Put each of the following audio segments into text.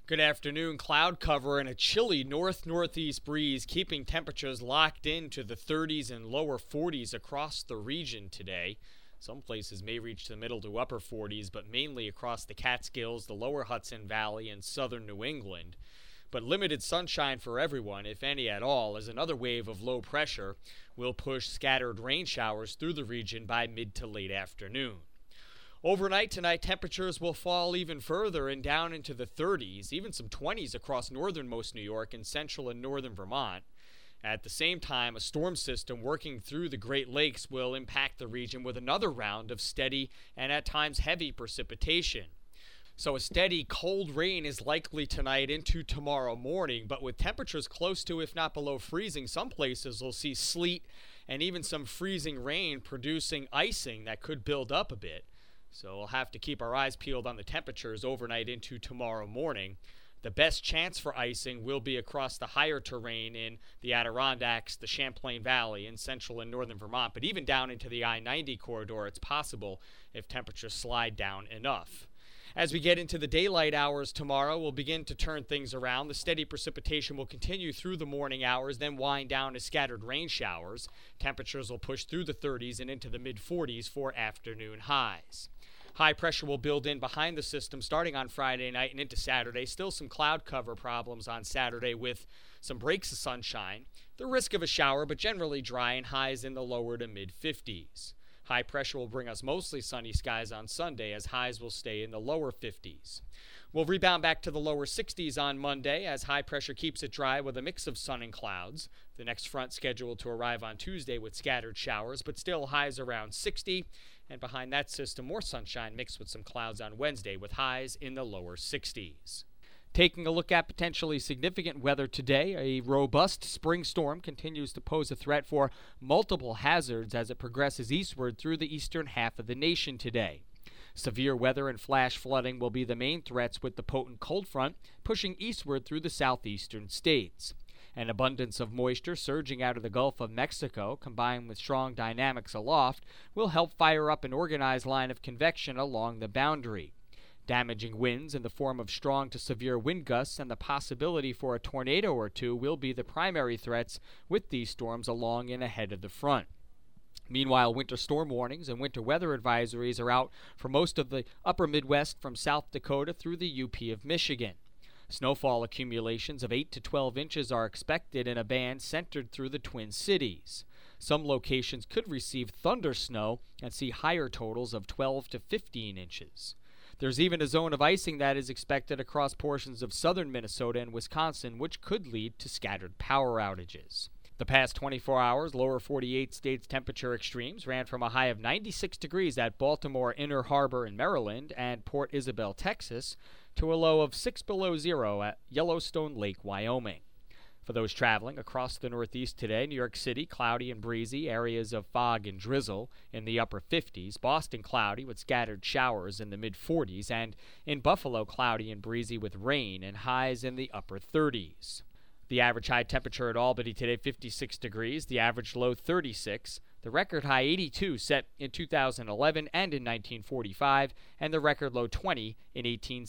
Good afternoon. Cloud cover and a chilly north-northeast breeze keeping temperatures locked into the 30s and lower 40s across the region today. Some places may reach the middle to upper 40s, but mainly across the Catskills, the lower Hudson Valley, and southern New England. But limited sunshine for everyone, if any at all, as another wave of low pressure will push scattered rain showers through the region by mid to late afternoon. Overnight tonight, temperatures will fall even further and down into the 30s, even some 20s across northernmost New York and central and northern Vermont. At the same time, a storm system working through the Great Lakes will impact the region with another round of steady and at times heavy precipitation. So a steady cold rain is likely tonight into tomorrow morning, but with temperatures close to, if not below freezing, some places will see sleet and even some freezing rain producing icing that could build up a bit. So we'll have to keep our eyes peeled on the temperatures overnight into tomorrow morning. The best chance for icing will be across the higher terrain in the Adirondacks, the Champlain Valley, in central and northern Vermont. But even down into the I-90 corridor, it's possible if temperatures slide down enough. As we get into the daylight hours tomorrow, we'll begin to turn things around. The steady precipitation will continue through the morning hours, then wind down as scattered rain showers. Temperatures will push through the 30s and into the mid-40s for afternoon highs. High pressure will build in behind the system starting on Friday night and into Saturday. Still some cloud cover problems on Saturday with some breaks of sunshine. The risk of a shower, but generally dry and highs in the lower to mid-50s. High pressure will bring us mostly sunny skies on Sunday as highs will stay in the lower 50s. We'll rebound back to the lower 60s on Monday as high pressure keeps it dry with a mix of sun and clouds. The next front scheduled to arrive on Tuesday with scattered showers, but still highs around 60. And behind that system, more sunshine mixed with some clouds on Wednesday with highs in the lower 60s. Taking a look at potentially significant weather today, a robust spring storm continues to pose a threat for multiple hazards as it progresses eastward through the eastern half of the nation today. Severe weather and flash flooding will be the main threats with the potent cold front pushing eastward through the southeastern states. An abundance of moisture surging out of the Gulf of Mexico, combined with strong dynamics aloft, will help fire up an organized line of convection along the boundary. Damaging winds in the form of strong to severe wind gusts and the possibility for a tornado or two will be the primary threats with these storms along and ahead of the front. Meanwhile, winter storm warnings and winter weather advisories are out for most of the upper Midwest from South Dakota through the UP of Michigan. Snowfall accumulations of 8 to 12 inches are expected in a band centered through the Twin Cities. Some locations could receive thunder snow and see higher totals of 12 to 15 inches. There's even a zone of icing that is expected across portions of southern Minnesota and Wisconsin, which could lead to scattered power outages. The past 24 hours, lower 48 states temperature extremes ran from a high of 96 degrees at Baltimore Inner Harbor in Maryland and Port Isabel, Texas, to a low of 6 below zero at Yellowstone Lake, Wyoming. For those traveling across the Northeast today, New York City, cloudy and breezy, areas of fog and drizzle in the upper 50s. Boston, cloudy with scattered showers in the mid-40s. And in Buffalo, cloudy and breezy with rain and highs in the upper 30s. The average high temperature at Albany today, 56 degrees. The average low, 36. The record high, 82, set in 2011 and in 1945. And the record low, 20, in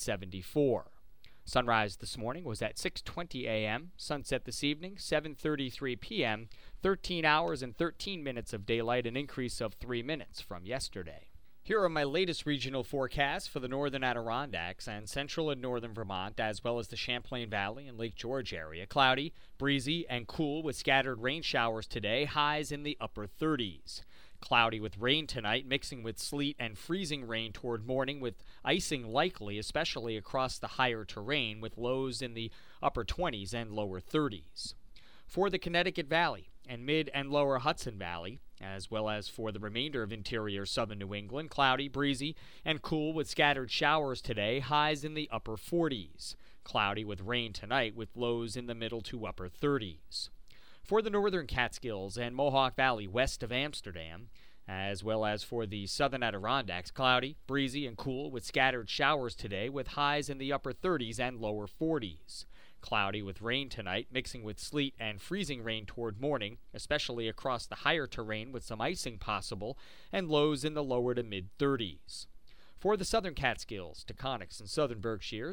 1874. Sunrise this morning was at 6:20 a.m., sunset this evening, 7:33 p.m., 13 hours and 13 minutes of daylight, an increase of 3 minutes from yesterday. Here are my latest regional forecasts for the northern Adirondacks and central and northern Vermont, as well as the Champlain Valley and Lake George area. Cloudy, breezy, and cool with scattered rain showers today, highs in the upper 30s. Cloudy with rain tonight, mixing with sleet and freezing rain toward morning with icing likely, especially across the higher terrain, with lows in the upper 20s and lower 30s. For the Connecticut Valley and mid and lower Hudson Valley, as well as for the remainder of interior southern New England, cloudy, breezy, and cool with scattered showers today, highs in the upper 40s. Cloudy with rain tonight with lows in the middle to upper 30s. For the northern Catskills and Mohawk Valley west of Amsterdam, as well as for the southern Adirondacks, cloudy, breezy, and cool with scattered showers today with highs in the upper 30s and lower 40s. Cloudy with rain tonight, mixing with sleet and freezing rain toward morning, especially across the higher terrain with some icing possible, and lows in the lower to mid-30s. For the southern Catskills, Taconics, and southern Berkshires,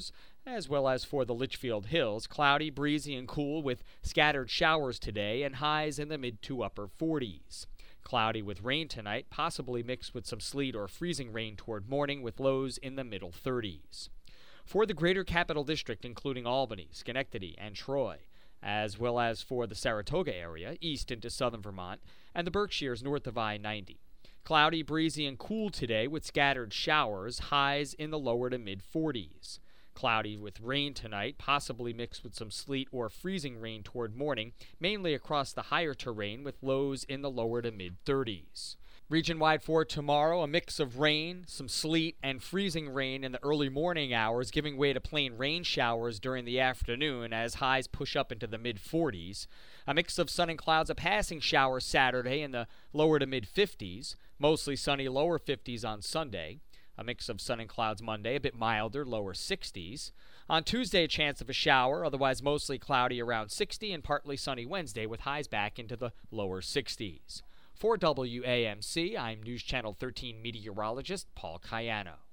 As well as for the Litchfield Hills, cloudy, breezy, and cool with scattered showers today and highs in the mid to upper 40s. Cloudy with rain tonight, possibly mixed with some sleet or freezing rain toward morning with lows in the middle 30s. For the Greater Capital District, including Albany, Schenectady, and Troy, as well as for the Saratoga area, east into southern Vermont, and the Berkshires north of I-90. Cloudy, breezy, and cool today with scattered showers, highs in the lower to mid-40s. Cloudy with rain tonight, possibly mixed with some sleet or freezing rain toward morning, mainly across the higher terrain with lows in the lower to mid-30s. Region-wide for tomorrow, a mix of rain, some sleet, and freezing rain in the early morning hours, giving way to plain rain showers during the afternoon as highs push up into the mid-40s. A mix of sun and clouds, a passing shower Saturday in the lower to mid-50s, mostly sunny lower 50s on Sunday. A mix of sun and clouds Monday, a bit milder, lower 60s. On Tuesday, a chance of a shower, otherwise mostly cloudy around 60, and partly sunny Wednesday with highs back into the lower 60s. For WAMC, I'm News Channel 13 meteorologist Paul Cayano.